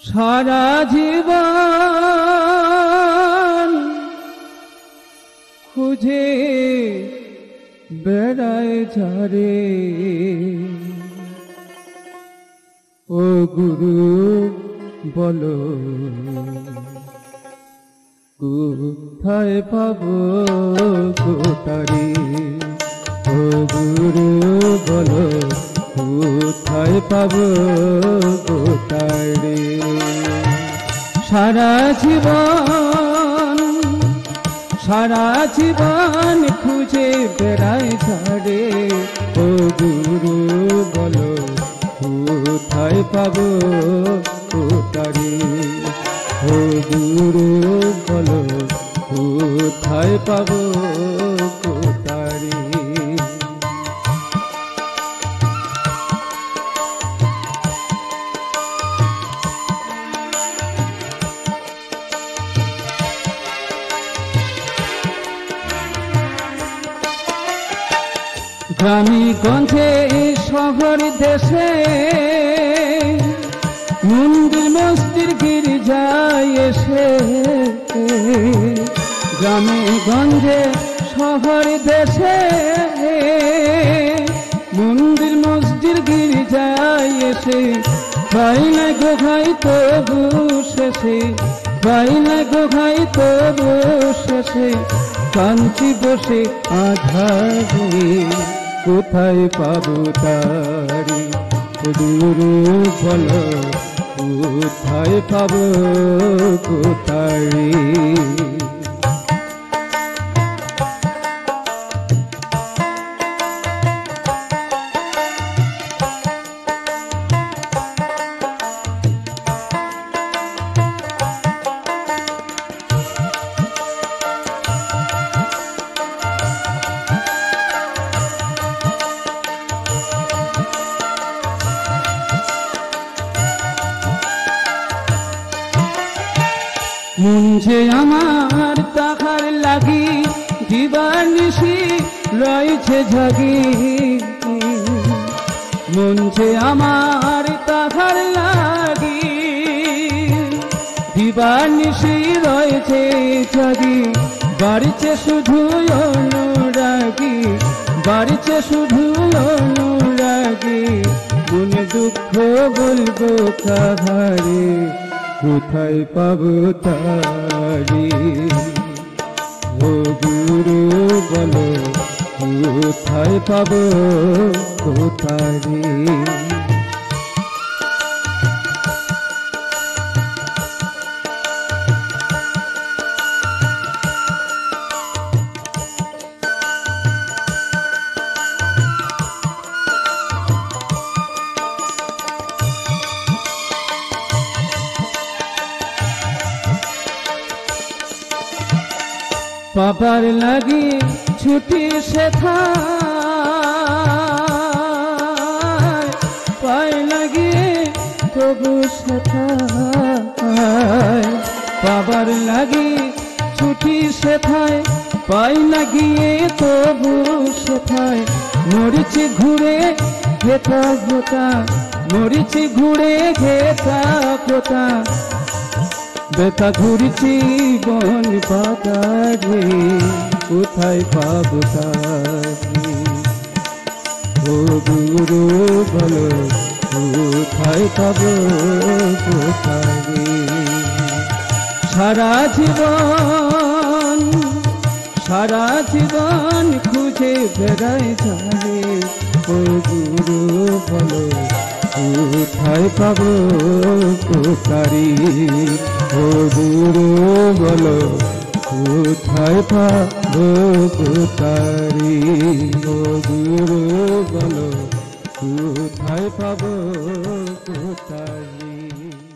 সারা জীবন খুঁজে বেড়ায় যারে ও গুরু বলো কোথায় পাবো তারে ও গুরু বলো কোথায় পাবো তারে সারা জীবন খুঁজে বেড়ায় ঝাড়ে ও গুরু বলো কোথায় পাবো তারে ও গুরু বলো কোথায় পাবো তারে গ্রামে গঞ্জে শহর দেশে মন্দির মসজিদ গির্জায় এসে গ্রামে গঞ্জে শহর দেশে মন্দির মসজিদ গির্জায় এসে ভাই না গো ভাই তবু শেষে ভাই না গো ভাই তবু শেষে কাঞ্চি বসে আধারে কোথায় পাবো তারে গুরু বলো কোথায় পাবো তারে মন যে আমার তাহার লাগি দিবানিশি রয়েছে জাগি মন যে আমার তাহার লাগি দিবানিশি রয়েছে জাগি বাড়িছে শুধু অনুরাগী বাড়িছে শুধু অনুরাগী মনে দুঃখ বলবো কাহারে কোথায় পাবো তারে ও গুরু বলো কোথায় পাবো তারে বাবার লাগি ছুটি সেথায় পায় লাগি তবু সেথায় বাবার লাগি ছুটি সেথায় পাই লাগিয়ে তবু সেথায় মরিচি ঘুরে ঘেতা ঘোতা মরিচি ঘুরে ঘেতা ঘোতা বেতা ঘুরছি বন পাতারে কোথায় পাবো তারে ও গুরু বলো কোথায় পাবো তারে সারা জীবন খুঁজে বেড়ায় যাবে ও গুরু বলো কোথায় পাবো তারে ও গুরু বলো কোথায় পাবো তারে ও গুরু বলো কোথায় পাবো তারে।